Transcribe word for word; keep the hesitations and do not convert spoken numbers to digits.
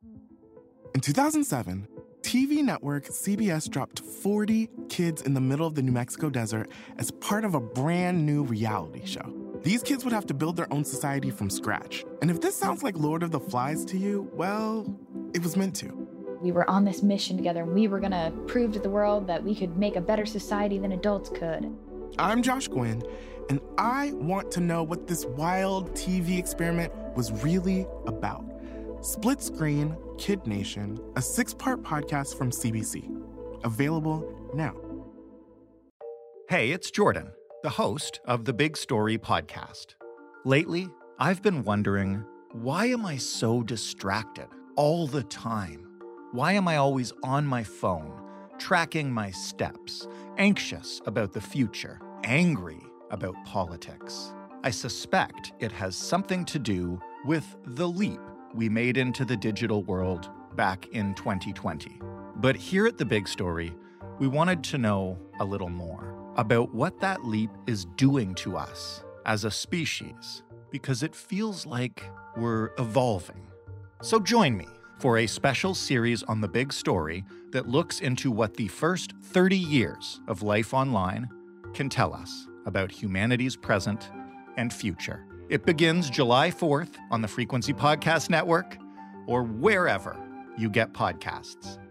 In two thousand seven, T V network C B S dropped forty kids in the middle of the New Mexico desert as part of a brand new reality show. These kids would have to build their own society from scratch. And if this sounds like Lord of the Flies to you, well, it was meant to. We were on this mission together, and we were going to prove to the world that we could make a better society than adults could. I'm Josh Gwynn, and I want to know what this wild T V experiment was really about. Split Screen Kid Nation, a six-part podcast from C B C. Available now. Hey, it's Jordan, the host of the Big Story podcast. Lately, I've been wondering, why am I so distracted all the time? Why am I always on my phone, tracking my steps, anxious about the future, angry about politics? I suspect it has something to do with the leap we made into the digital world back in twenty twenty. But here at The Big Story, we wanted to know a little more about what that leap is doing to us as a species, because it feels like we're evolving. So join me for a special series on The Big Story that looks into what the first thirty years of life online can tell us about humanity's present and future. It begins July fourth on the Frequency Podcast Network or wherever you get podcasts.